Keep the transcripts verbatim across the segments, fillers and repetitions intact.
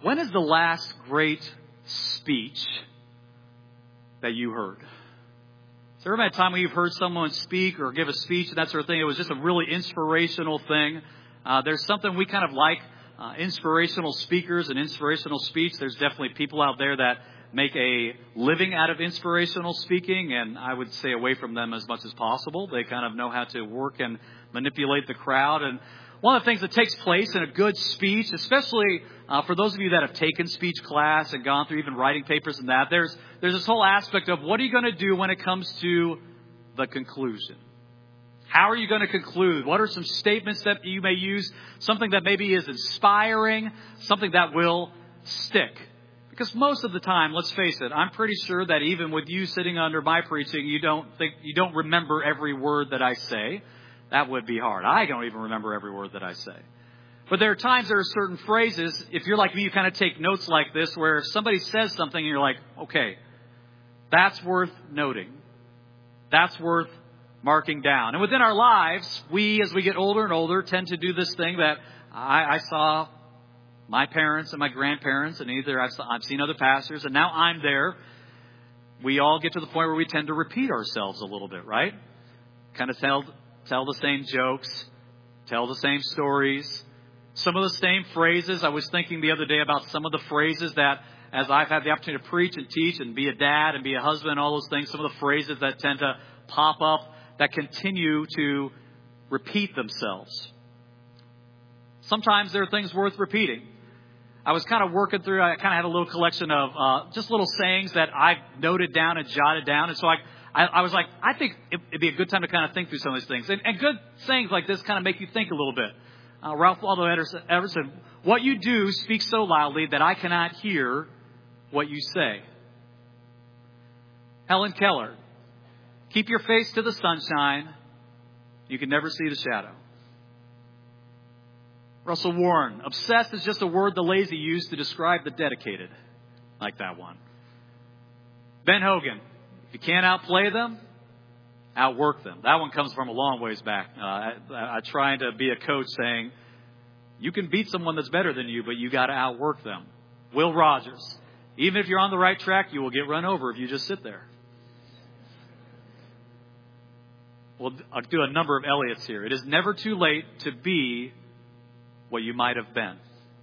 When is the last great speech that you heard? Has there ever been a time when you've heard someone speak or give a speech and that sort of thing? It was just a really inspirational thing. Uh, there's something we kind of like, uh, inspirational speakers and inspirational speech. There's definitely people out there that make a living out of inspirational speaking, and I would stay away from them as much as possible. They kind of know how to work and manipulate the crowd. And one of the things that takes place in a good speech, especially uh, for those of you that have taken speech class and gone through even writing papers and that, there's there's this whole aspect of what are you going to do when it comes to the conclusion? How are you going to conclude? What are some statements that you may use? Something that maybe is inspiring, something that will stick. Because most of the time, let's face it, I'm pretty sure that even with you sitting under my preaching, you don't think you don't remember every word that I say. That would be hard. I don't even remember every word that I say. But there are times there are certain phrases, if you're like me, you kind of take notes like this, where if somebody says something and you're like, okay, that's worth noting. That's worth marking down. And within our lives, we, as we get older and older, tend to do this thing that I, I saw my parents and my grandparents, and either I've, I've seen other pastors, and now I'm there. We all get to the point where we tend to repeat ourselves a little bit, right? Kind of tell tell the same jokes, tell the same stories, some of the same phrases. I was thinking the other day about some of the phrases that, as I've had the opportunity to preach and teach and be a dad and be a husband and all those things, some of the phrases that tend to pop up that continue to repeat themselves. Sometimes there are things worth repeating. I was kind of working through, I kind of had a little collection of uh, just little sayings that I've noted down and jotted down. And so I, I, I was like, I think it'd be a good time to kind of think through some of these things. And, and good sayings like this kind of make you think a little bit. Uh, Ralph Waldo Emerson, what you do speaks so loudly that I cannot hear what you say. Helen Keller, keep your face to the sunshine. You can never see the shadow. Russell Warren, obsessed is just a word the lazy use to describe the dedicated. Like that one. Ben Hogan, if you can't outplay them, outwork them. That one comes from a long ways back. Uh, I, I trying to be a coach saying, you can beat someone that's better than you, but you got to outwork them. Will Rogers, even if you're on the right track, you will get run over if you just sit there. Well, I'll do a number of Elliots here. It is never too late to be what you might have been.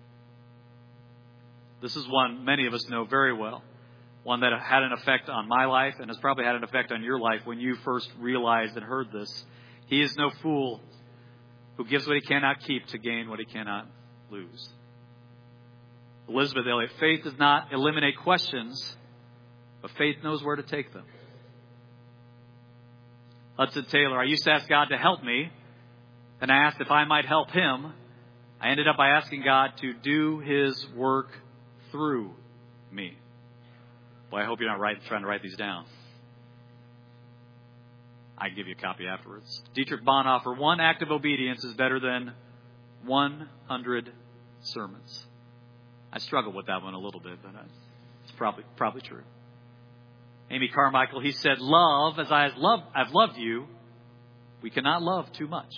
This is one many of us know very well. One that had an effect on my life and has probably had an effect on your life when you first realized and heard this. He is no fool who gives what he cannot keep to gain what he cannot lose. Elizabeth Elliot, faith does not eliminate questions, but faith knows where to take them. Hudson Taylor, I used to ask God to help me, and I asked if I might help him. I ended up by asking God to do his work through me. Boy, I hope you're not write, trying to write these down. I can give you a copy afterwards. Dietrich Bonhoeffer, one act of obedience is better than one hundred sermons. I struggle with that one a little bit, but it's probably probably true. Amy Carmichael, he said, love as I have loved, I've loved you. We cannot love too much.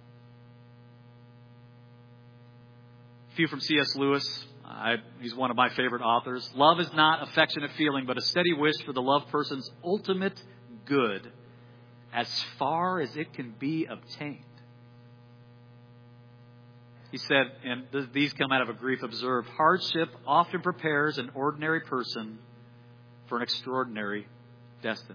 A few from C S Lewis. I, he's one of my favorite authors. Love is not affectionate feeling, but a steady wish for the loved person's ultimate good as far as it can be obtained. He said, and th- these come out of a grief observed, hardship often prepares an ordinary person for an extraordinary destiny.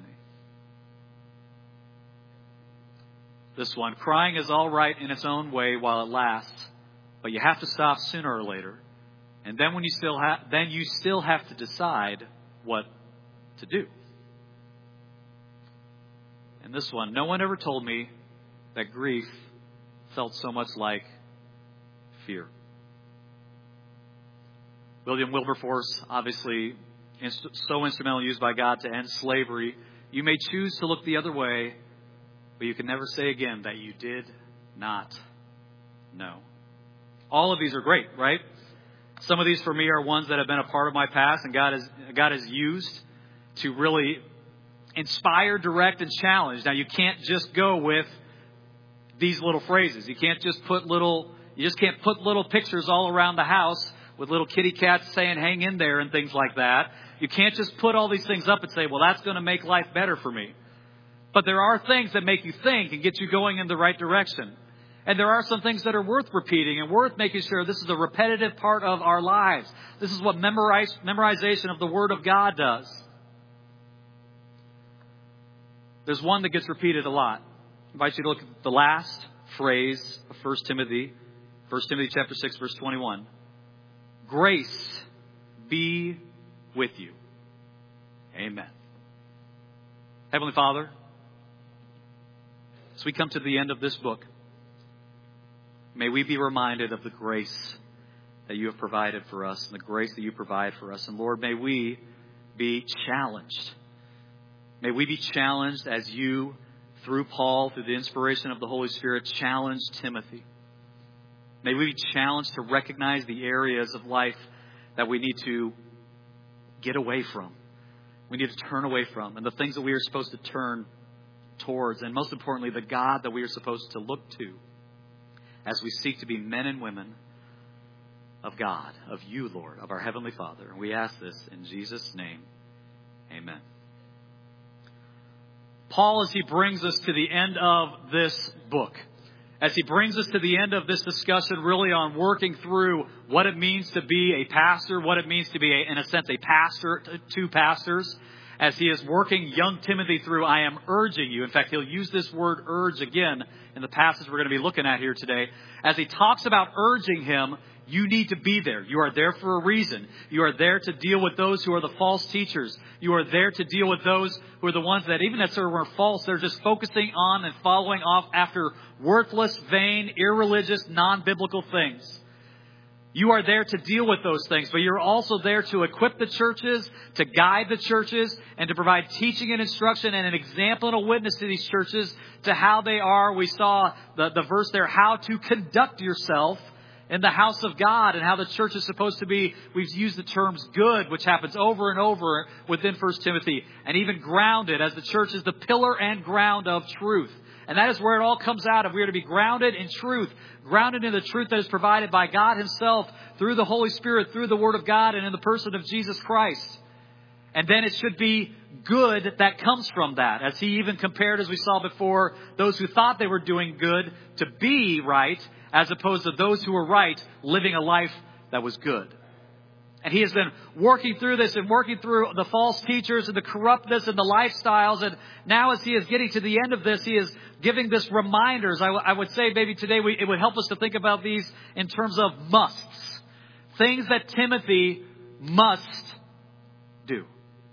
This one, crying is all right in its own way while it lasts, but you have to stop sooner or later. And then when you still have, then you still have to decide what to do. And this one, no one ever told me that grief felt so much like fear. William Wilberforce, obviously inst- so instrumental used by God to end slavery. You may choose to look the other way, but you can never say again that you did not know. All of these are great, right? Some of these for me are ones that have been a part of my past and God has, God has used to really inspire, direct, and challenge. Now, you can't just go with these little phrases. You can't just put little, you just can't put little pictures all around the house with little kitty cats saying hang in there and things like that. You can't just put all these things up and say, well, that's going to make life better for me. But there are things that make you think and get you going in the right direction. And there are some things that are worth repeating and worth making sure this is a repetitive part of our lives. This is what memorize, memorization of the Word of God does. There's one that gets repeated a lot. I invite you to look at the last phrase of First Timothy, First Timothy chapter six, verse twenty-one. Grace be with you. Amen. Heavenly Father, as we come to the end of this book, may we be reminded of the grace that you have provided for us and the grace that you provide for us. And Lord, may we be challenged. May we be challenged as you, through Paul, through the inspiration of the Holy Spirit, challenged Timothy. May we be challenged to recognize the areas of life that we need to get away from. We need to turn away from. And the things that we are supposed to turn towards. And most importantly, the God that we are supposed to look to as we seek to be men and women of God, of you, Lord, of our Heavenly Father. And we ask this in Jesus' name. Amen. Paul, as he brings us to the end of this book, as he brings us to the end of this discussion really on working through what it means to be a pastor, what it means to be, a, in a sense, a pastor to pastors, as he is working young Timothy through, I am urging you. In fact, he'll use this word urge again in the passage we're going to be looking at here today. As he talks about urging him, you need to be there. You are there for a reason. You are there to deal with those who are the false teachers. You are there to deal with those who are the ones that, even if they were false, they're just focusing on and following off after worthless, vain, irreligious, non-biblical things. You are there to deal with those things, but you're also there to equip the churches, to guide the churches, and to provide teaching and instruction and an example and a witness to these churches to how they are. We saw the, the verse there, how to conduct yourself in the house of God, and how the church is supposed to be. We've used the terms good, which happens over and over within First Timothy, and even grounded, as the church is the pillar and ground of truth. And that is where it all comes out of. We are to be grounded in truth, grounded in the truth that is provided by God Himself through the Holy Spirit, through the Word of God, and in the person of Jesus Christ. And then it should be good that comes from that. As he even compared, as we saw before, those who thought they were doing good to be right, as opposed to those who were right living a life that was good. And he has been working through this and working through the false teachers and the corruptness and the lifestyles. And now as he is getting to the end of this, he is giving this reminders. I, w- I would say maybe today we, it would help us to think about these in terms of musts. Things that Timothy must do.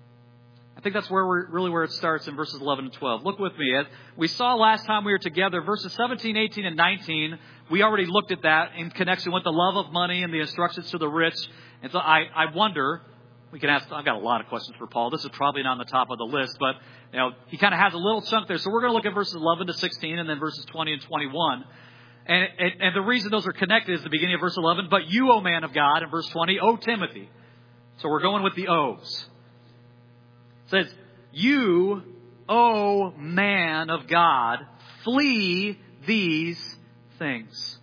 I think that's where we're really where it starts in verses eleven and twelve. Look with me. As we saw last time we were together, verses seventeen, eighteen, and nineteen. We already looked at that in connection with the love of money and the instructions to the rich. And so I, I wonder, we can ask, I've got a lot of questions for Paul. This is probably not on the top of the list, but you know, he kind of has a little chunk there. So we're going to look at verses eleven to sixteen and then verses twenty and twenty-one. And, and, and the reason those are connected is the beginning of verse eleven. But you, O man of God, in verse twenty, O Timothy. So we're going with the O's. It says, you, O man of God, flee these things.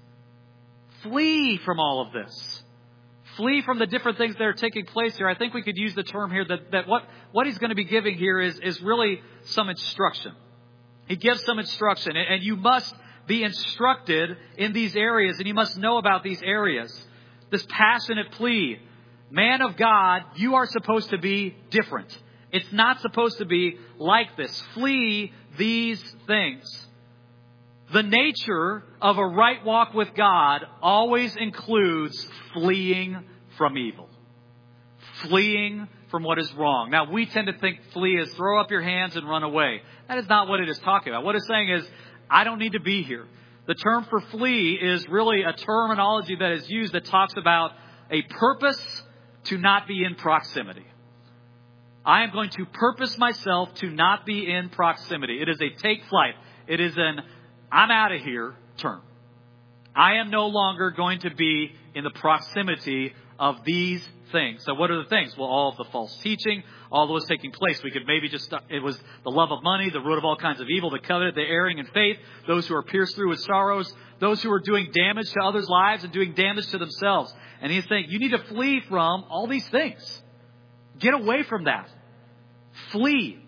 Flee from all of this. Flee from the different things that are taking place here. I think we could use the term here that, that what, what he's going to be giving here is, is really some instruction. He gives some instruction, and, and you must be instructed in these areas, and you must know about these areas. This passionate plea, man of God, you are supposed to be different. It's not supposed to be like this. Flee these things. The nature of a right walk with God always includes fleeing from evil. Fleeing from what is wrong. Now, we tend to think flee is throw up your hands and run away. That is not what it is talking about. What it's saying is, I don't need to be here. The term for flee is really a terminology that is used that talks about a purpose to not be in proximity. I am going to purpose myself to not be in proximity. It is a take flight. It is an I'm out of here term. I am no longer going to be in the proximity of these things. So what are the things? Well, all of the false teaching, all that was taking place. We could maybe just, it was the love of money, the root of all kinds of evil, the covenant, the erring in faith, those who are pierced through with sorrows, those who are doing damage to others' lives and doing damage to themselves. And he's saying, you need to flee from all these things. Get away from that. Flee.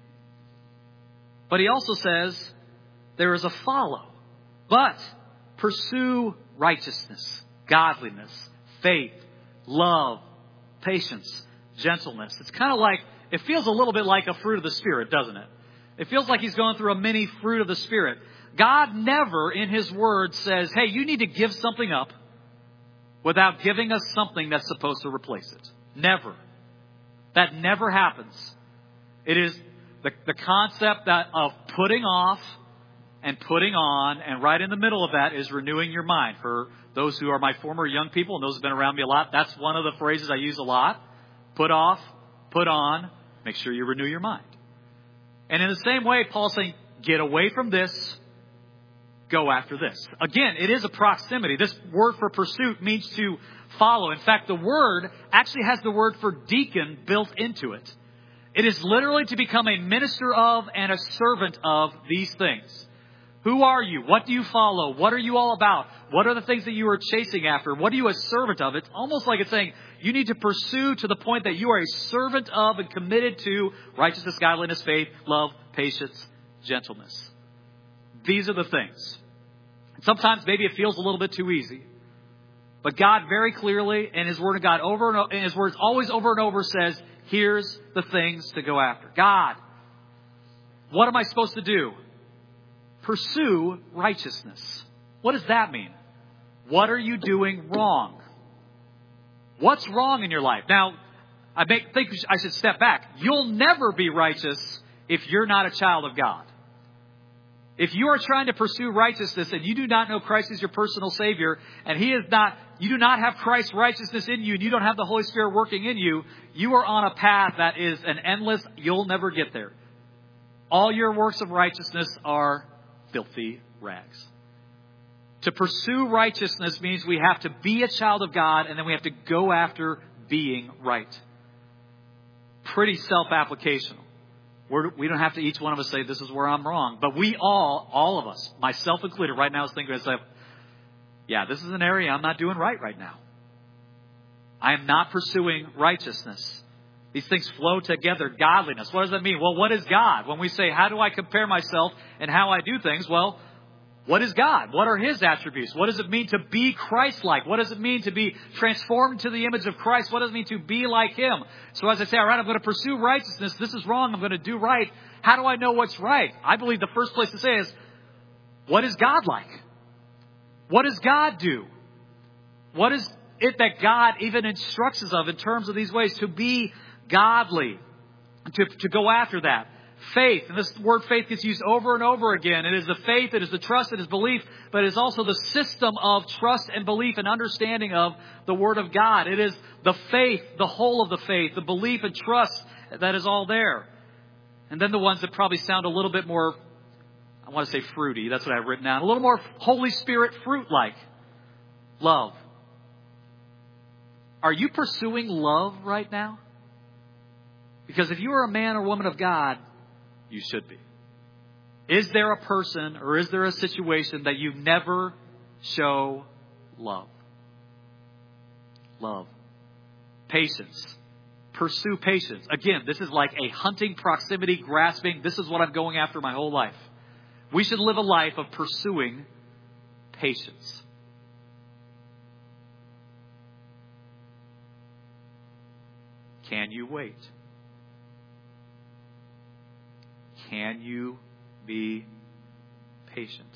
But he also says, there is a follow. But pursue righteousness, godliness, faith, love, patience, gentleness. It's kind of like, it feels a little bit like a fruit of the Spirit, doesn't it? It feels like he's going through a mini fruit of the Spirit. God never in his word says, hey, you need to give something up without giving us something that's supposed to replace it. Never. That never happens. It is the, the concept that of putting off and putting on, and right in the middle of that is renewing your mind. For those who are my former young people, and those who have been around me a lot, that's one of the phrases I use a lot. Put off, put on, make sure you renew your mind. And in the same way, Paul's saying, get away from this, go after this. Again, it is a proximity. This word for pursuit means to follow. In fact, the word actually has the word for deacon built into it. It is literally to become a minister of and a servant of these things. Who are you? What do you follow? What are you all about? What are the things that you are chasing after? What are you a servant of? It's almost like it's saying you need to pursue to the point that you are a servant of and committed to righteousness, godliness, faith, love, patience, gentleness. These are the things. Sometimes maybe it feels a little bit too easy. But God very clearly in His Word of God over and over, in His words always over and over says, here's the things to go after. God, what am I supposed to do? Pursue righteousness. What does that mean? What are you doing wrong? What's wrong in your life? Now, I think I should step back. You'll never be righteous if you're not a child of God. If you are trying to pursue righteousness and you do not know Christ as your personal Savior, and He is not, you do not have Christ's righteousness in you, and you don't have the Holy Spirit working in you, you are on a path that is an endless, you'll never get there. All your works of righteousness are filthy rags. To pursue righteousness means we have to be a child of God, and then we have to go after being right. Pretty self-applicational. We're, we don't have to each one of us say, this is where I'm wrong. But we all, all of us, myself included, right now is thinking to myself, yeah, this is an area I'm not doing right right now. I am not pursuing righteousness. These things flow together. Godliness. What does that mean? Well, what is God? When we say, how do I compare myself and how I do things? Well, what is God? What are His attributes? What does it mean to be Christ-like? What does it mean to be transformed to the image of Christ? What does it mean to be like Him? So as I say, all right, I'm going to pursue righteousness. This is wrong. I'm going to do right. How do I know what's right? I believe the first place to say is, what is God like? What does God do? What is it that God even instructs us of in terms of these ways to be godly, to, to go after that? Faith, and this word faith gets used over and over again. It is the faith, it is the trust, it is belief, but it is also the system of trust and belief and understanding of the Word of God. It is the faith, the whole of the faith, the belief and trust that is all there. And then the ones that probably sound a little bit more, I want to say fruity, that's what I've written down, a little more Holy Spirit fruit-like. Love. Are you pursuing love right now? Because if you are a man or woman of God, you should be. Is there a person or is there a situation that you never show love? Love. Patience. Pursue patience. Again, this is like a hunting, proximity, grasping. This is what I'm going after my whole life. We should live a life of pursuing patience. Can you wait? Can you be patient?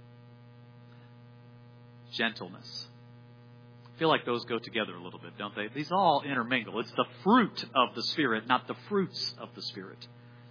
Gentleness. I feel like those go together a little bit, don't they? These all intermingle. It's the fruit of the Spirit, not the fruits of the Spirit.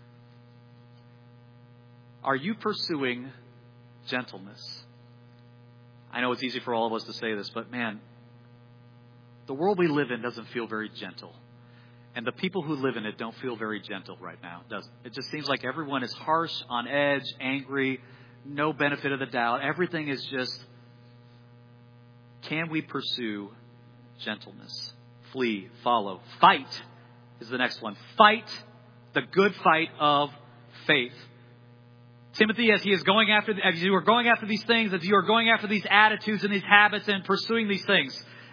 Are you pursuing gentleness? I know it's easy for all of us to say this, but man, the world we live in doesn't feel very gentle. And the people who live in it don't feel very gentle right now, does it? It just seems like everyone is harsh, on edge, angry, no benefit of the doubt. Everything is just, can we pursue gentleness? Flee, follow. Fight is the next one. Fight the good fight of faith. Timothy, as he is going after, as you are going after these things, as you are going after these attitudes and these habits and pursuing these things,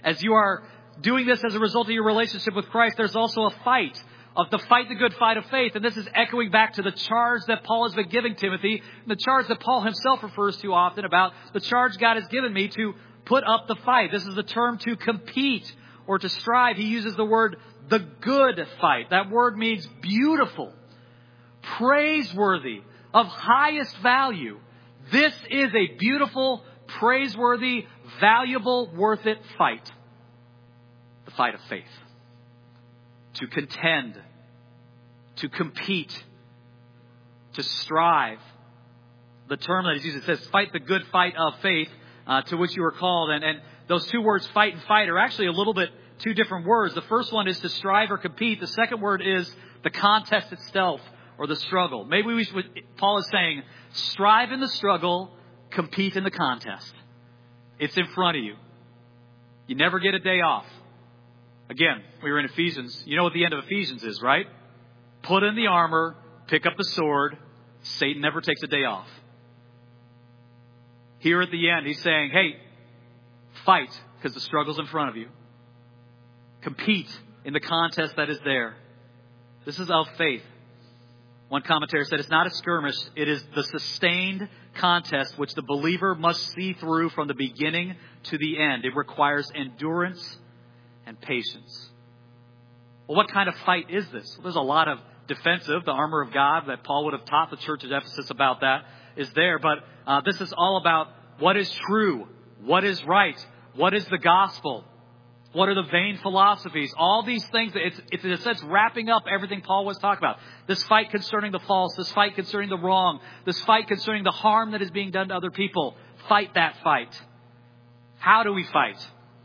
as you are doing this as a result of your relationship with Christ, there's also a fight. Of to fight the good fight of faith. And this is echoing back to the charge that Paul has been giving Timothy, and the charge that Paul himself refers to often about the charge God has given me to put up the fight. This is the term to compete or to strive. He uses the word the good fight. That word means beautiful, praiseworthy, of highest value. This is a beautiful, praiseworthy, valuable, worth it fight. The fight of faith. To contend, to compete, to strive. The term that is used, it says, fight the good fight of faith, uh, to which you are called. And, and those two words, fight and fight, are actually a little bit two different words. The first one is to strive or compete. The second word is the contest itself or the struggle. Maybe we should, Paul is saying, strive in the struggle, compete in the contest. It's in front of you. You never get a day off. Again, we were in Ephesians. You know what the end of Ephesians is, right? Put in the armor, pick up the sword. Satan never takes a day off. Here at the end, he's saying, hey, fight because the struggle's in front of you. Compete in the contest that is there. This is of faith. One commentator said it's not a skirmish. It is the sustained contest which the believer must see through from the beginning to the end. It requires endurance and patience. Well, what kind of fight is this? Well, there's a lot of defensive. The armor of God that Paul would have taught the church at Ephesus about that is there. But uh, this is all about what is true, what is right, what is the gospel, what are the vain philosophies. All these things, it's, it's in a sense wrapping up everything Paul was talking about. This fight concerning the false, this fight concerning the wrong, this fight concerning the harm that is being done to other people. Fight that fight. How do we fight?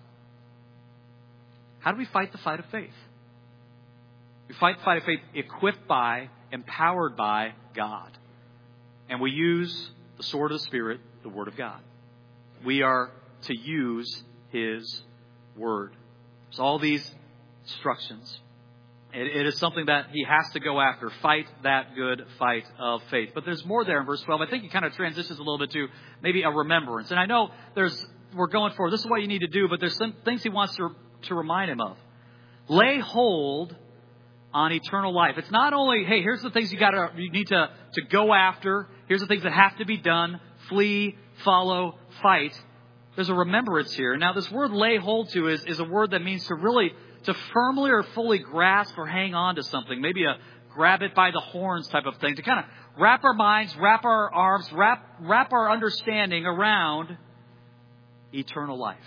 How do we fight the fight of faith? We fight the fight of faith equipped by, empowered by God. And we use the sword of the Spirit, the Word of God. We are to use His Word. There's all these instructions. It, it is something that he has to go after. Fight that good fight of faith. But there's more there in verse twelve. I think he kind of transitions a little bit to maybe a remembrance. And I know there's we're going for this is what you need to do, but there's some things he wants to to remind him of. Lay hold on eternal life. It's not only, hey, here's the things you got to you need to, to go after. Here's the things that have to be done. Flee, follow, fight. There's a remembrance here. Now, this word lay hold to is, is a word that means to really, to firmly or fully grasp or hang on to something. Maybe a grab it by the horns type of thing. To kind of wrap our minds, wrap our arms, wrap, wrap our understanding around eternal life.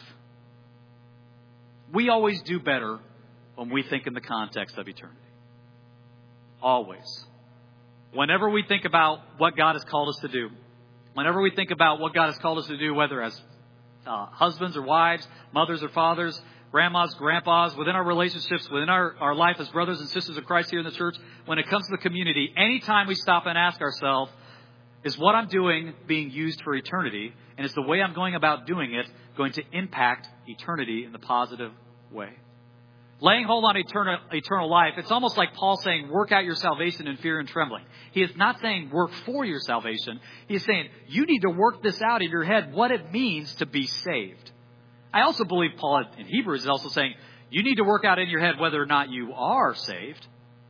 We always do better when we think in the context of eternity. Always. Whenever we think about what God has called us to do, whenever we think about what God has called us to do, whether as uh, husbands or wives, mothers or fathers, grandmas, grandpas, within our relationships, within our, our life as brothers and sisters of Christ here in the church, when it comes to the community, anytime we stop and ask ourselves, is what I'm doing being used for eternity? And is the way I'm going about doing it going to impact eternity in the positive way? Laying hold on eternal, eternal life, it's almost like Paul saying, work out your salvation in fear and trembling. He is not saying work for your salvation. He is saying you need to work this out in your head, what it means to be saved. I also believe Paul in Hebrews is also saying you need to work out in your head whether or not you are saved.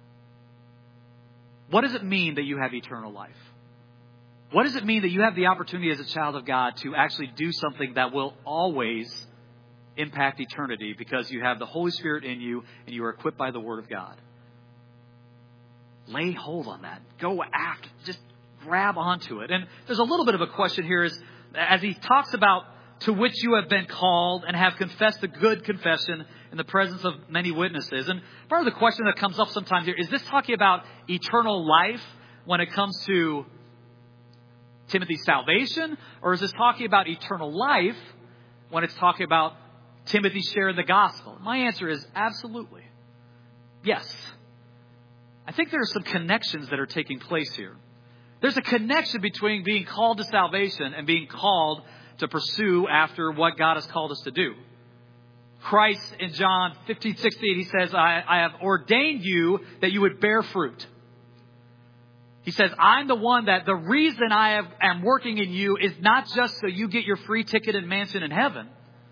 What does it mean that you have eternal life? What does it mean that you have the opportunity as a child of God to actually do something that will always impact eternity because you have the Holy Spirit in you and you are equipped by the Word of God? Lay hold on that. Go after. Just grab onto it. And there's a little bit of a question here is, as he talks about to which you have been called and have confessed the good confession in the presence of many witnesses. And part of the question that comes up sometimes here, is this talking about eternal life when it comes to Timothy's salvation? Or is this talking about eternal life when it's talking about Timothy sharing the gospel? My answer is absolutely. Yes. I think there are some connections that are taking place here. There's a connection between being called to salvation and being called to pursue after what God has called us to do. Christ in John fifteen sixteen, he says, I, I have ordained you that you would bear fruit. He says, I'm the one that the reason I have, am working in you is not just so you get your free ticket and mansion in heaven.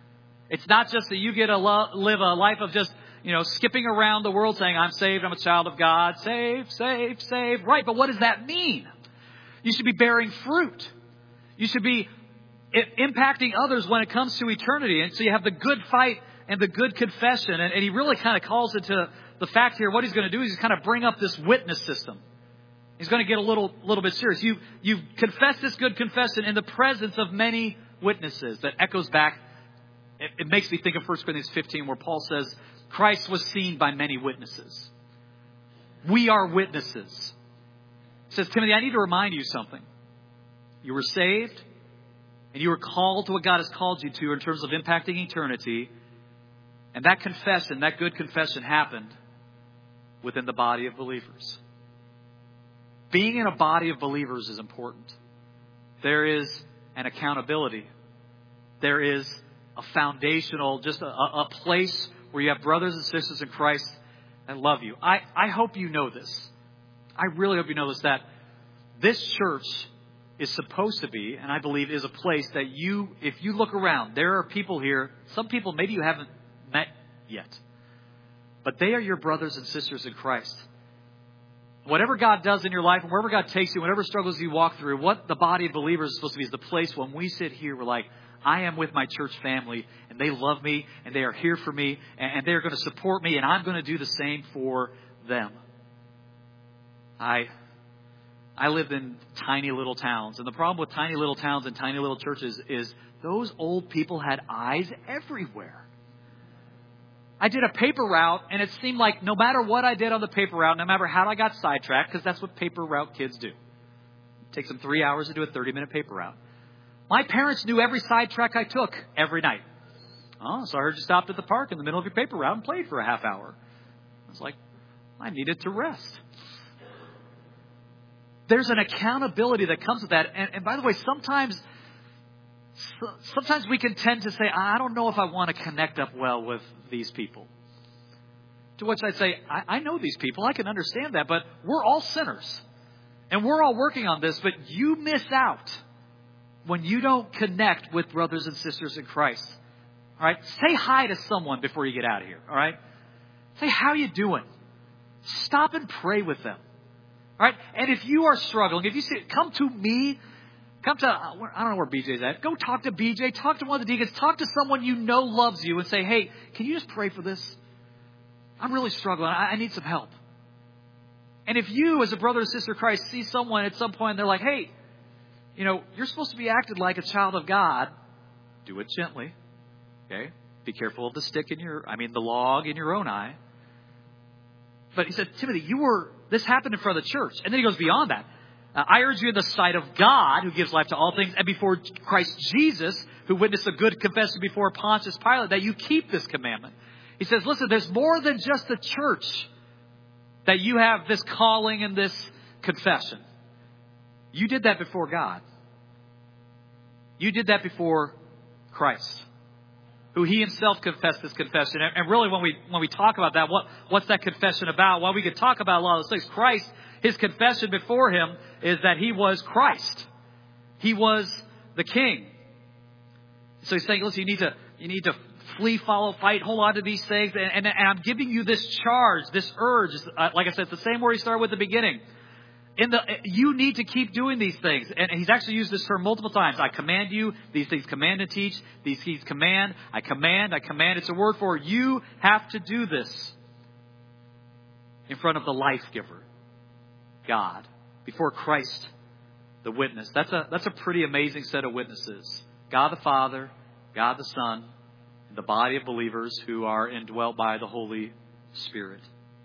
It's not just that you get to lo- live a life of just, you know, skipping around the world saying, I'm saved, I'm a child of God, saved, saved, saved. Right, but what does that mean? You should be bearing fruit. You should be I- impacting others when it comes to eternity. And so you have the good fight and the good confession. And, and he really kind of calls it to the fact here, what he's going to do is he's kind of bring up this witness system. He's going to get a little little bit serious. You, you've confessed this good confession in the presence of many witnesses. That echoes back. It, it makes me think of First Corinthians fifteen where Paul says, Christ was seen by many witnesses. We are witnesses. He says, Timothy, I need to remind you something. You were saved and you were called to what God has called you to in terms of impacting eternity. And that confession, that good confession happened within the body of believers. Being in a body of believers is important. There is an accountability. There is a foundational, just a, a place where you have brothers and sisters in Christ that love you. I, I hope you know this. I really hope you know this, that this church is supposed to be, and I believe is a place that you, if you look around, there are people here, some people maybe you haven't met yet, but they are your brothers and sisters in Christ. Whatever God does in your life, and wherever God takes you, whatever struggles you walk through, what the body of believers is supposed to be is the place when we sit here, we're like, I am with my church family, and they love me, and they are here for me, and they're going to support me, and I'm going to do the same for them. I I lived in tiny little towns, and the problem with tiny little towns and tiny little churches is those old people had eyes everywhere. I did a paper route, and it seemed like no matter what I did on the paper route, no matter how I got sidetracked, because that's what paper route kids do. It takes them three hours to do a thirty-minute paper route. My parents knew every sidetrack I took every night. Oh, so I heard you stopped at the park in the middle of your paper route and played for a half hour. I was like, I needed to rest. There's an accountability that comes with that. And, and by the way, sometimes sometimes we can tend to say, I don't know if I want to connect up well with these people. To which I say, I, I know these people. I can understand that. But we're all sinners. And we're all working on this. But you miss out when you don't connect with brothers and sisters in Christ. All right? Say hi to someone before you get out of here. All right? Say, how you doing? Stop and pray with them. All right? And if you are struggling, if you say, come to me, come to, I don't know where B J's at. Go talk to B J. Talk to one of the deacons. Talk to someone you know loves you and say, hey, can you just pray for this? I'm really struggling. I, I need some help. And if you, as a brother or sister of Christ, see someone at some point and they're like, hey, you know, you're supposed to be acted like a child of God. Do it gently. Okay? Be careful of the stick in your, I mean, the log in your own eye. But he said, Timothy, you were, this happened in front of the church. And then he goes beyond that. Uh, I urge you in the sight of God, who gives life to all things, and before Christ Jesus, who witnessed a good confession before Pontius Pilate, that you keep this commandment. He says, listen, there's more than just the church that you have this calling and this confession. You did that before God. You did that before Christ, who he himself confessed this confession. And really, when we when we talk about that, what, what's that confession about? Well, we could talk about a lot of those things. Christ, his confession before him is that he was Christ. He was the King. So he's saying, listen, you need to you need to flee, follow, fight, hold on to these things. And, and, and I'm giving you this charge, this urge. Uh, like I said, it's the same word he started with at the beginning. In the, you need to keep doing these things. And he's actually used this term multiple times. I command you. These things command and teach. These things command. I command. I command. It's a word for you have to do this in front of the life giver, God, before Christ, the witness. That's a, that's a pretty amazing set of witnesses. God the Father, God the Son, and the body of believers who are indwelt by the Holy Spirit.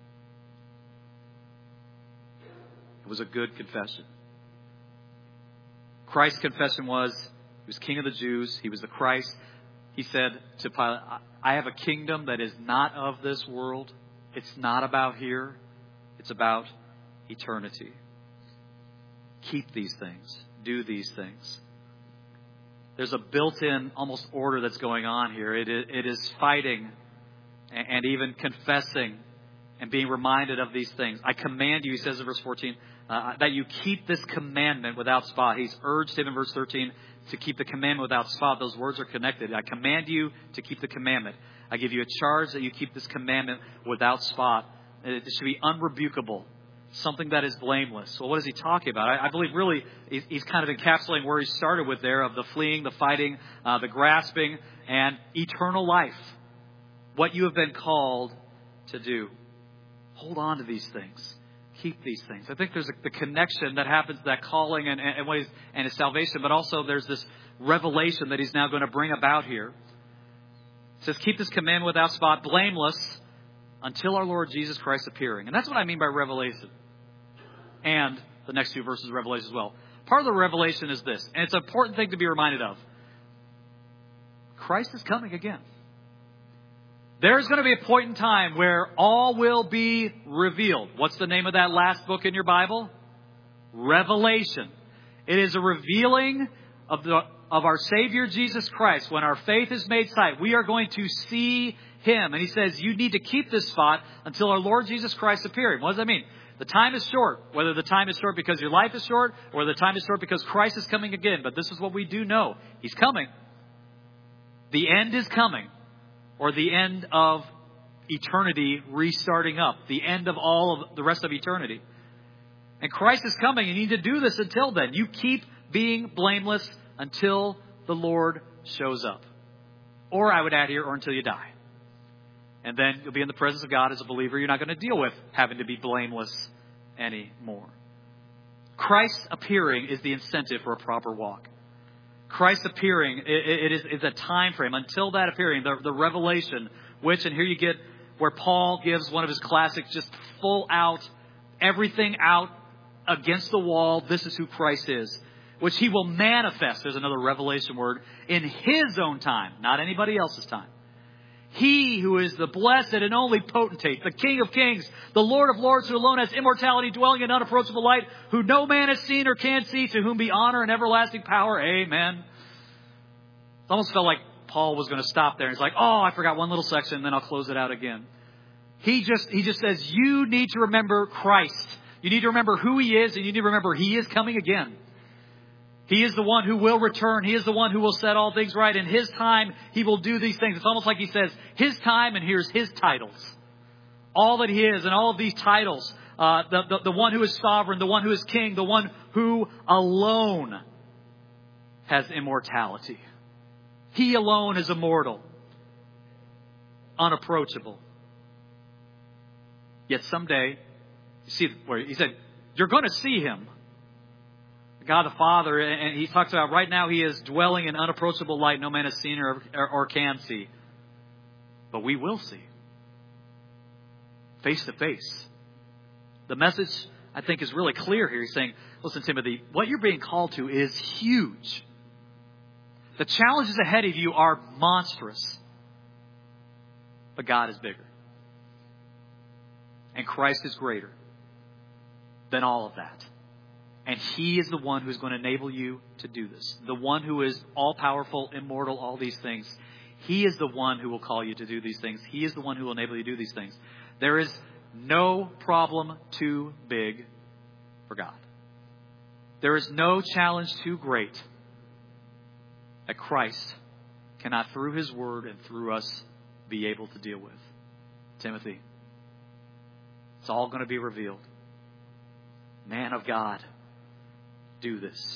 It was a good confession. Christ's confession was, he was King of the Jews. He was the Christ. He said to Pilate, I have a kingdom that is not of this world. It's not about here. It's about eternity. Keep these things. Do these things. There's a built-in almost order that's going on here. It is, it is fighting and even confessing and being reminded of these things. I command you, he says in verse fourteen, uh, that you keep this commandment without spot. He's urged him in verse thirteen to keep the commandment without spot. Those words are connected. I command you to keep the commandment. I give you a charge that you keep this commandment without spot. It should be unrebukable. Something that is blameless. Well, what is he talking about? I, I believe really he's, he's kind of encapsulating where he started with there of the fleeing, the fighting, uh, the grasping, and eternal life. What you have been called to do. Hold on to these things. Keep these things. I think there's a, the connection that happens to that calling and, and, and, and his salvation, but also there's this revelation that he's now going to bring about here. It says, keep this commandment without spot, blameless, until our Lord Jesus Christ appearing. And that's what I mean by revelation. And the next few verses of Revelation as well. Part of the revelation is this, and it's an important thing to be reminded of. Christ is coming again. There's going to be a point in time where all will be revealed. What's the name of that last book in your Bible? Revelation. It is a revealing of the of our Savior Jesus Christ. When our faith is made sight, we are going to see Him. And He says, you need to keep this spot until our Lord Jesus Christ appearing. What does that mean? The time is short. Whether the time is short because your life is short, or the time is short because Christ is coming again. But this is what we do know. He's coming. The end is coming. Or the end of eternity restarting up. The end of all of the rest of eternity. And Christ is coming. You need to do this until then. You keep being blameless until the Lord shows up. Or I would add here, or until you die. And then you'll be in the presence of God as a believer. You're not going to deal with having to be blameless anymore. Christ appearing is the incentive for a proper walk. Christ appearing, it, it is, is a time frame. Until that appearing, the, the revelation, which, and here you get where Paul gives one of his classics, just full out, everything out against the wall. This is who Christ is, which He will manifest, there's another revelation word, in His own time, not anybody else's time. He who is the blessed and only potentate, the King of kings, the Lord of lords, who alone has immortality, dwelling in unapproachable light, who no man has seen or can see, to whom be honor and everlasting power. Amen. It almost felt like Paul was going to stop there. He's like, oh, I forgot one little section, and then I'll close it out again. He just, he just says, you need to remember Christ. You need to remember who He is, and you need to remember He is coming again. He is the one who will return. He is the one who will set all things right. In His time, He will do these things. It's almost like He says, His time, and here's His titles. All that He is, and all of these titles. Uh, the, the, the one who is sovereign, the one who is king, the one who alone has immortality. He alone is immortal. Unapproachable. Yet someday, you see where He said, you're going to see Him. God the Father, and He talks about right now He is dwelling in unapproachable light. No man has seen or, or, or can see. But we will see. Face to face. The message, I think, is really clear here. He's saying, listen, Timothy, what you're being called to is huge. The challenges ahead of you are monstrous. But God is bigger. And Christ is greater than all of that. And He is the one who's going to enable you to do this. The one who is all-powerful, immortal, all these things. He is the one who will call you to do these things. He is the one who will enable you to do these things. There is no problem too big for God. There is no challenge too great that Christ cannot, through His Word and through us, be able to deal with. Timothy, it's all going to be revealed. Man of God, do this.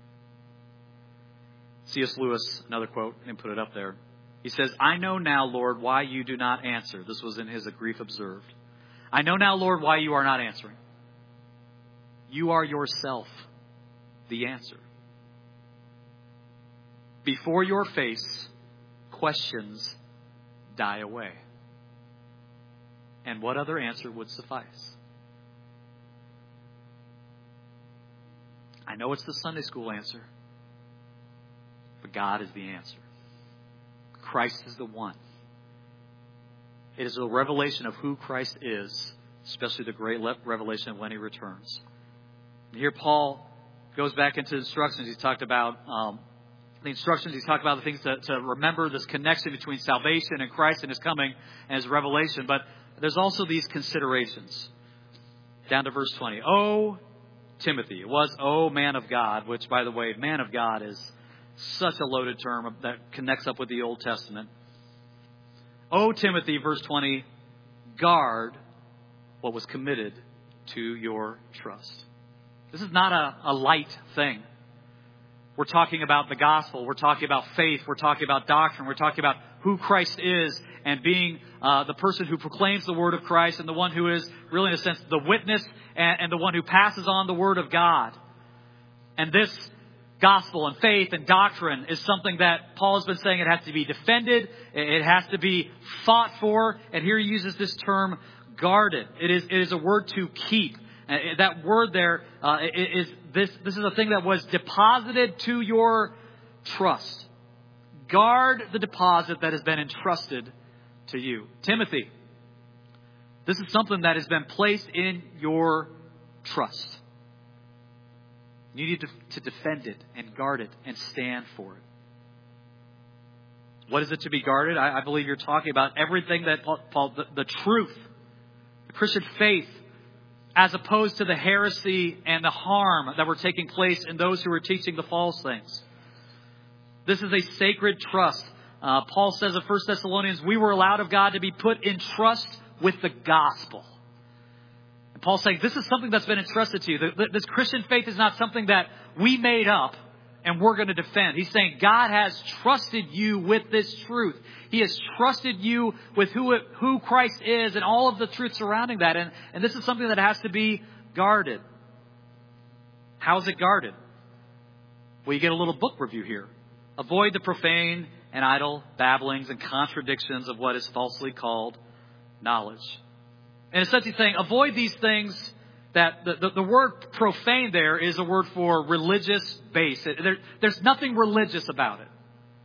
C S Lewis, another quote, and put it up there. He says, I know now, Lord, why you do not answer. This was in his A Grief Observed. I know now, Lord, why you are not answering. You are yourself the answer. Before your face, questions die away. And what other answer would suffice? I know it's the Sunday school answer, but God is the answer. Christ is the one. It is a revelation of who Christ is, especially the great revelation of when He returns. And here Paul goes back into instructions. He's talked about um, the instructions. He's talked about the things to, to remember, this connection between salvation and Christ and His coming and His revelation. But there's also these considerations. Down to verse twenty. Oh, Timothy. It was, oh, man of God, which, by the way, man of God is Such a loaded term that connects up with the Old Testament. O Timothy, verse twenty, guard what was committed to your trust. This is not a, a light thing. We're talking about the gospel. We're talking about faith. We're talking about doctrine. We're talking about who Christ is and being uh, the person who proclaims the word of Christ and the one who is really, in a sense, the witness and, and the one who passes on the word of God. And this gospel and faith and doctrine is something that Paul has been saying it has to be defended. It has to be fought for. And here he uses this term, guarded. It is, it is a word to keep. Uh, that word there uh, is this. This is a thing that was deposited to your trust. Guard the deposit that has been entrusted to you. Timothy, this is something that has been placed in your trust. You need to, to defend it and guard it and stand for it. What is it to be guarded? I, I believe you're talking about everything that Paul, Paul the, the truth, the Christian faith, as opposed to the heresy and the harm that were taking place in those who were teaching the false things. This is a sacred trust. Uh, Paul says in First Thessalonians, we were allowed of God to be put in trust with the gospel. And Paul's saying this is something that's been entrusted to you. The, the, this Christian faith is not something that we made up and we're going to defend. He's saying God has trusted you with this truth. He has trusted you with who it, who Christ is and all of the truth surrounding that. And, and this is something that has to be guarded. How is it guarded? Well, you get a little book review here. Avoid the profane and idle babblings and contradictions of what is falsely called knowledge. In a sense, he's saying avoid these things. That the, the, the word profane there is a word for religious base. There, there's nothing religious about it.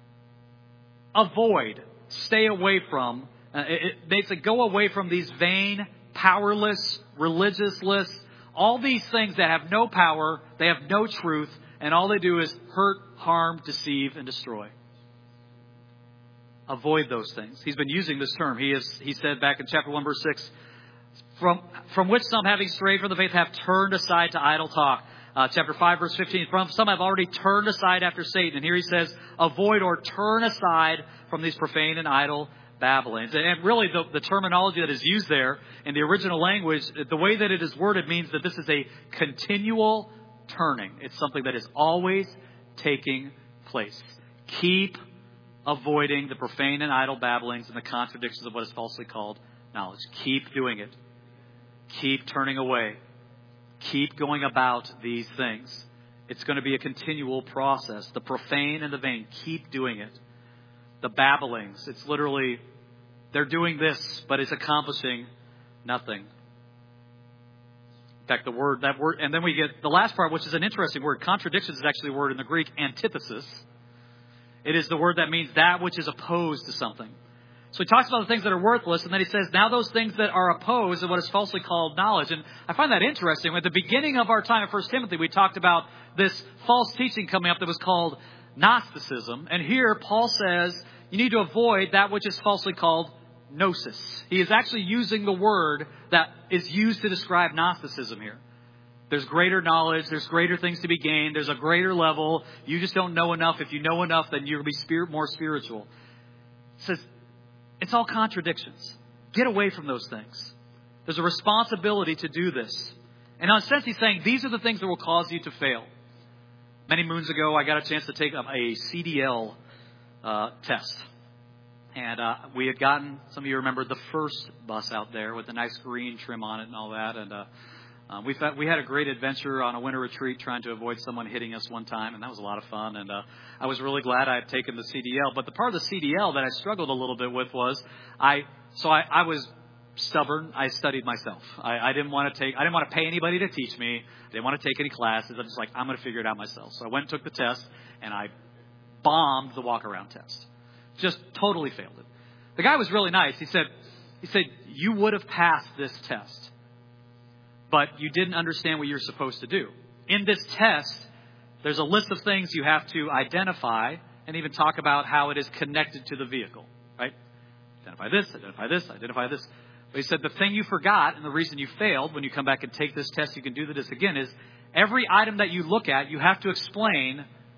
Avoid, stay away from. Uh, it, they say go away from these vain, powerless, religiousless, all these things that have no power, they have no truth, and all they do is hurt, harm, deceive, and destroy. Avoid those things. He's been using this term. He is. He said back in chapter one, verse six, From, from which some, having strayed from the faith, have turned aside to idle talk. Uh, chapter five, verse fifteen. From some have already turned aside after Satan. And here he says, avoid or turn aside from these profane and idle babblings. And really the, the terminology that is used there in the original language, the way that it is worded means that this is a continual turning. It's something that is always taking place. Keep avoiding the profane and idle babblings and the contradictions of what is falsely called knowledge. Keep doing it. Keep turning away. Keep going about these things. It's going to be a continual process. The profane and the vain, keep doing it. The babblings, it's literally, they're doing this, but it's accomplishing nothing. In fact, the word, that word, and then we get the last part, which is an interesting word. Contradictions is actually a word in the Greek, antithesis. It is the word that means that which is opposed to something. So he talks about the things that are worthless, and then he says, now those things that are opposed to what is falsely called knowledge. And I find that interesting. At the beginning of our time at First Timothy, we talked about this false teaching coming up that was called Gnosticism. And here Paul says, you need to avoid that which is falsely called gnosis. He is actually using the word that is used to describe Gnosticism here. There's greater knowledge. There's greater things to be gained. There's a greater level. You just don't know enough. If you know enough, then you'll be spirit, more spiritual. It says, it's all contradictions. Get away from those things. There's a responsibility to do this. And in a sense, he's saying these are the things that will cause you to fail. Many moons ago, I got a chance to take up a C D L uh, test. And uh, we had gotten, some of you remember, the first bus out there with the nice green trim on it and all that. And uh, uh, we, we had a great adventure on a winter retreat trying to avoid someone hitting us one time. And that was a lot of fun. And uh, I was really glad I had taken the C D L. But the part of the C D L that I struggled a little bit with was, I so I, I was stubborn. I studied myself. I, I didn't want to take, I didn't want to pay anybody to teach me. I didn't want to take any classes. I'm just like, I'm going to figure it out myself. So I went and took the test, and I bombed the walk-around test. Just totally failed it. The guy was really nice. He said, he said, you would have passed this test, but you didn't understand what you're supposed to do. In this test, there's a list of things you have to identify and even talk about how it is connected to the vehicle, right? Identify this, identify this, identify this. But he said the thing you forgot, and the reason you failed when you come back and take this test, you can do this again, is every item that you look at, you have to explain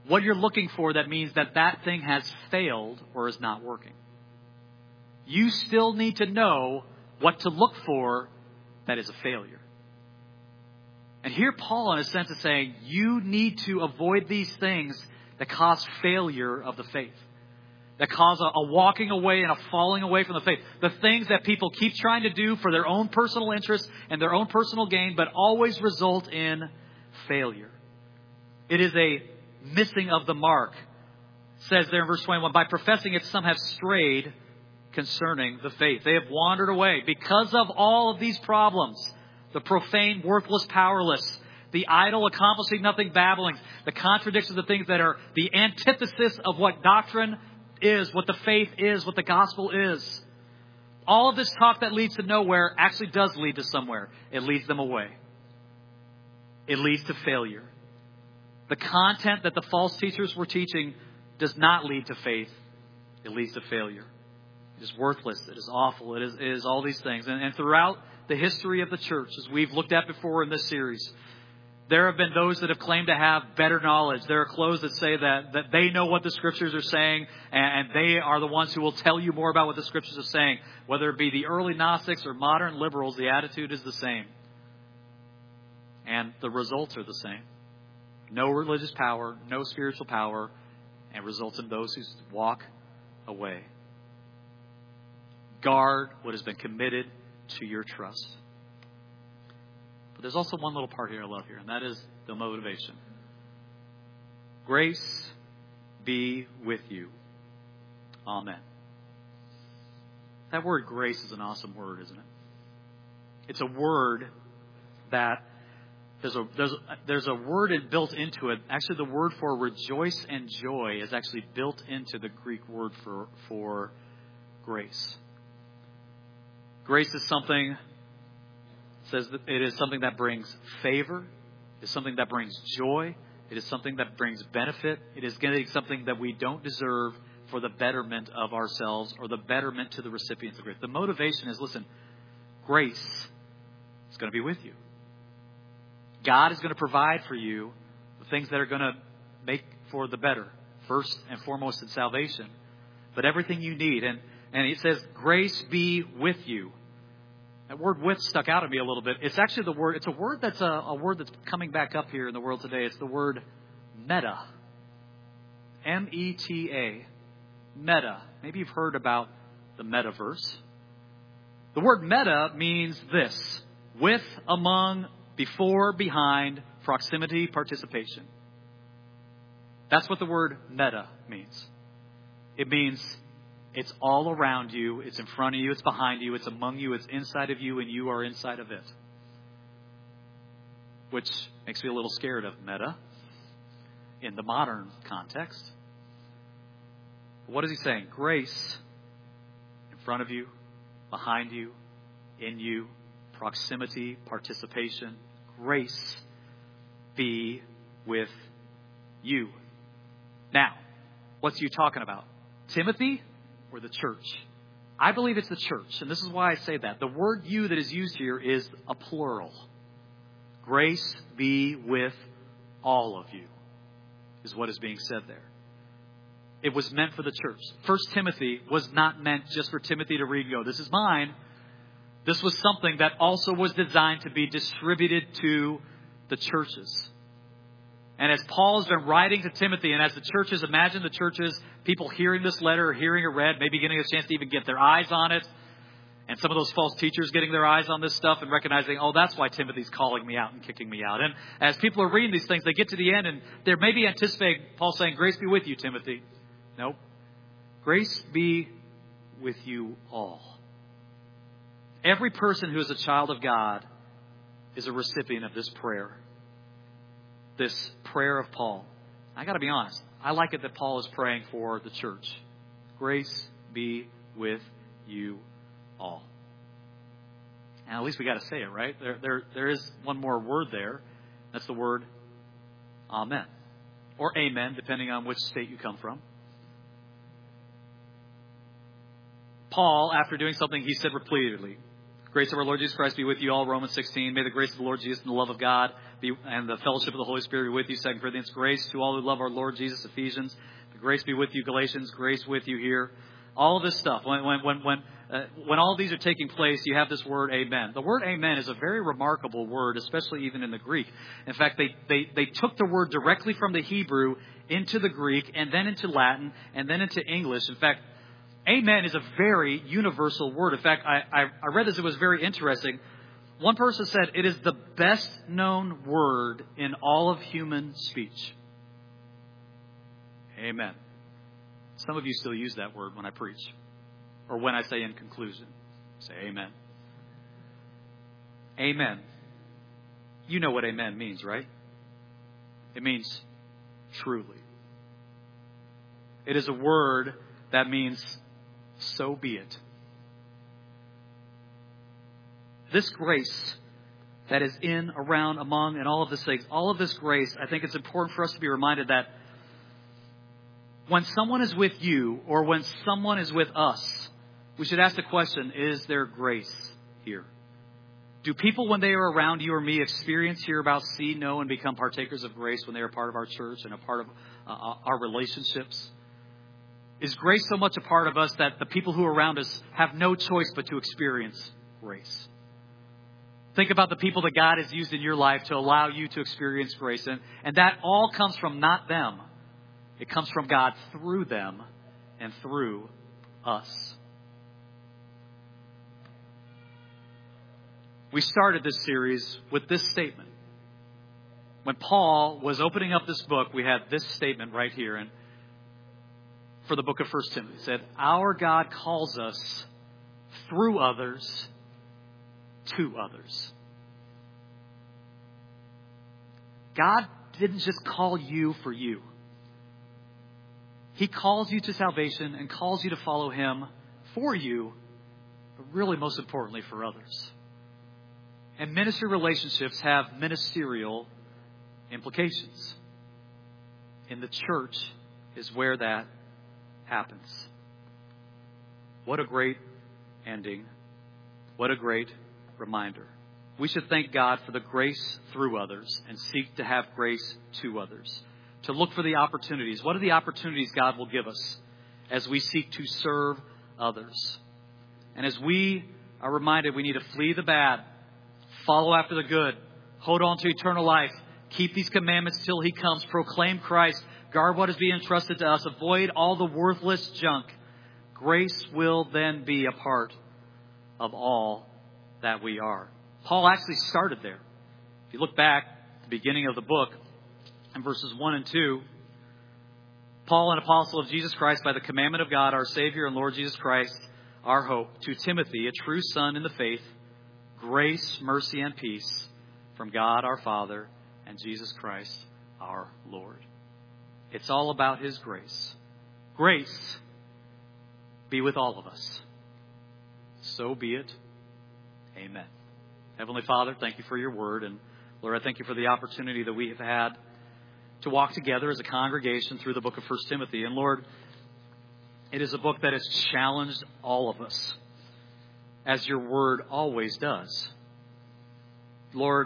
what you're looking for that means that that thing has failed or is not working. You still need to know what to look for that is a failure. And here Paul, in a sense, is saying you need to avoid these things that cause failure of the faith, that cause a, a walking away and a falling away from the faith. The things that people keep trying to do for their own personal interest and their own personal gain, but always result in failure. It is a missing of the mark. It says there in verse twenty-one, by professing it, some have strayed concerning the faith. They have wandered away because of all of these problems. The profane, worthless, powerless. The idle, accomplishing nothing, babbling. The contradictions of things that are the antithesis of what doctrine is, what the faith is, what the gospel is. All of this talk that leads to nowhere actually does lead to somewhere. It leads them away. It leads to failure. The content that the false teachers were teaching does not lead to faith. It leads to failure. It is worthless. It is awful. It is, it is all these things. And, and throughout the history of the church, as we've looked at before in this series, there have been those that have claimed to have better knowledge. There are those that say that, that they know what the Scriptures are saying, and they are the ones who will tell you more about what the Scriptures are saying. Whether it be the early Gnostics or modern liberals, the attitude is the same. And the results are the same. No religious power, no spiritual power, and results in those who walk away. Guard what has been committed to your trust. But there's also one little part here I love here, and that is the motivation. Grace be with you. Amen. That word grace is an awesome word, isn't it? It's a word that there's a there's a, there's a word built into it. Actually, the word for rejoice and joy is actually built into the Greek word for for grace. Grace is something, says that it is something that brings favor. It is something that brings joy. It is something that brings benefit. It is getting something that we don't deserve for the betterment of ourselves or the betterment to the recipients of grace. The motivation is, listen, grace is going to be with you. God is going to provide for you the things that are going to make for the better, first and foremost in salvation, but everything you need. And And he says, grace be with you. That word with stuck out at me a little bit. It's actually the word, it's a word that's a, a word that's coming back up here in the world today. It's the word meta. M E T A. Meta. Maybe you've heard about the metaverse. The word meta means this: with, among, before, behind, proximity, participation. That's what the word meta means. It means it's all around you. It's in front of you. It's behind you. It's among you. It's inside of you, and you are inside of it. Which makes me a little scared of meta in the modern context. What is he saying? Grace in front of you, behind you, in you, proximity, participation. Grace be with you. Now, what's you talking about? Timothy? Or the church? I believe it's the church. And this is why I say that. The word you that is used here is a plural. Grace be with all of you is what is being said there. It was meant for the church. First Timothy was not meant just for Timothy to read and go, this is mine. This was something that also was designed to be distributed to the churches. And as Paul's been writing to Timothy, and as the churches, imagine the churches, people hearing this letter or hearing it read, maybe getting a chance to even get their eyes on it. And some of those false teachers getting their eyes on this stuff and recognizing, oh, that's why Timothy's calling me out and kicking me out. And as people are reading these things, they get to the end and they're maybe anticipating Paul saying, grace be with you, Timothy. Nope. Grace be with you all. Every person who is a child of God is a recipient of this prayer. This prayer of Paul. I got to be honest. I like it that Paul is praying for the church. Grace be with you all. And at least we got to say it, right? There, there, there is one more word there. That's the word amen. Or amen, depending on which state you come from. Paul, after doing something he said repeatedly, Grace of our Lord Jesus Christ be with you all. Romans sixteen. May the grace of the Lord Jesus and the love of God be, and the fellowship of the Holy Spirit be with you. Second Corinthians. Grace to all who love our Lord Jesus. Ephesians. The grace be with you. Galatians. Grace with you here. All of this stuff. When when when when, uh, when all of these are taking place, you have this word amen. The word amen is a very remarkable word, especially even in the Greek. In fact, they, they, they took the word directly from the Hebrew into the Greek and then into Latin and then into English. In fact, amen is a very universal word. In fact, I, I, I read this. It was very interesting. One person said it is the best known word in all of human speech. Amen. Some of you still use that word when I preach or when I say in conclusion. Say amen. Amen. You know what amen means, right? It means truly. It is a word that means so be it. This grace that is in, around, among, and all of these things, all of this grace, I think it's important for us to be reminded that when someone is with you or when someone is with us, we should ask the question, is there grace here? Do people, when they are around you or me, experience, hear about, see, know, and become partakers of grace when they are part of our church and a part of uh, our relationships? Is grace so much a part of us that the people who are around us have no choice but to experience grace? Think about the people that God has used in your life to allow you to experience grace. And, and that all comes from not them. It comes from God through them and through us. We started this series with this statement. When Paul was opening up this book, we had this statement right here. And for the book of First Timothy, it said, our God calls us through others to others. God didn't just call you for you. He calls you to salvation and calls you to follow Him for you, but really most importantly for others. And ministry relationships have ministerial implications. In the church is where that happens. What a great ending. What a great reminder. We should thank God for the grace through others and seek to have grace to others. To look for the opportunities. What are the opportunities God will give us as we seek to serve others? And as we are reminded we need to flee the bad, follow after the good, hold on to eternal life, keep these commandments till He comes, proclaim Christ, guard what is being entrusted to us, avoid all the worthless junk. Grace will then be a part of all that we are. Paul actually started there. If you look back at the beginning of the book, in verses one and two, Paul, an apostle of Jesus Christ, by the commandment of God, our Savior and Lord Jesus Christ, our hope, to Timothy, a true son in the faith, grace, mercy, and peace from God our Father and Jesus Christ our Lord. It's all about His grace. Grace be with all of us. So be it. Amen. Heavenly Father, thank you for your word. And Lord, I thank you for the opportunity that we have had to walk together as a congregation through the book of First Timothy. And Lord, it is a book that has challenged all of us, as your word always does. Lord,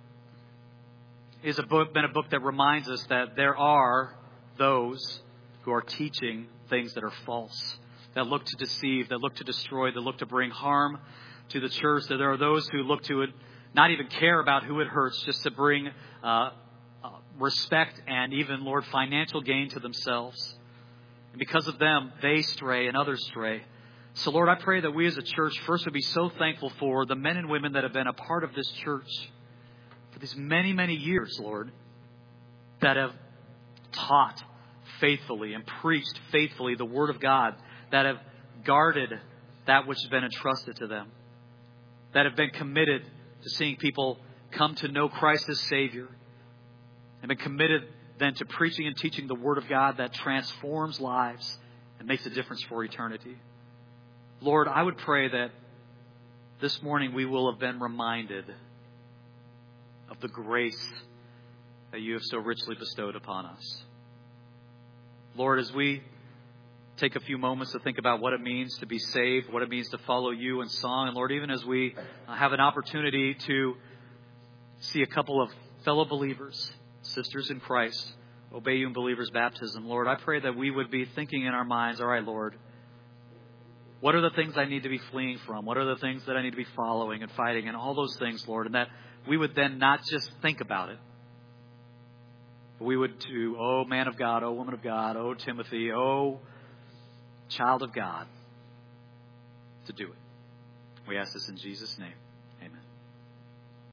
it has a book, been a book that reminds us that there are those who are teaching things that are false, that look to deceive, that look to destroy, that look to bring harm to the church, that there are those who look to it, not even care about who it hurts, just to bring uh, uh, respect and even, Lord, financial gain to themselves. And because of them, they stray and others stray. So, Lord, I pray that we as a church first would be so thankful for the men and women that have been a part of this church for these many, many years, Lord, that have taught faithfully and preached faithfully the Word of God, that have guarded that which has been entrusted to them, that have been committed to seeing people come to know Christ as Savior, and been committed then to preaching and teaching the Word of God that transforms lives and makes a difference for eternity. Lord, I would pray that this morning we will have been reminded of the grace that you have so richly bestowed upon us. Lord, as we take a few moments to think about what it means to be saved, what it means to follow you in song. And Lord, even as we have an opportunity to see a couple of fellow believers, sisters in Christ, obey you in believers' baptism, Lord, I pray that we would be thinking in our minds, all right, Lord, what are the things I need to be fleeing from? What are the things that I need to be following and fighting and all those things, Lord? And that we would then not just think about it, but we would do, oh, man of God, oh, woman of God, oh, Timothy, oh, child of God, to do it. We ask this in Jesus' name.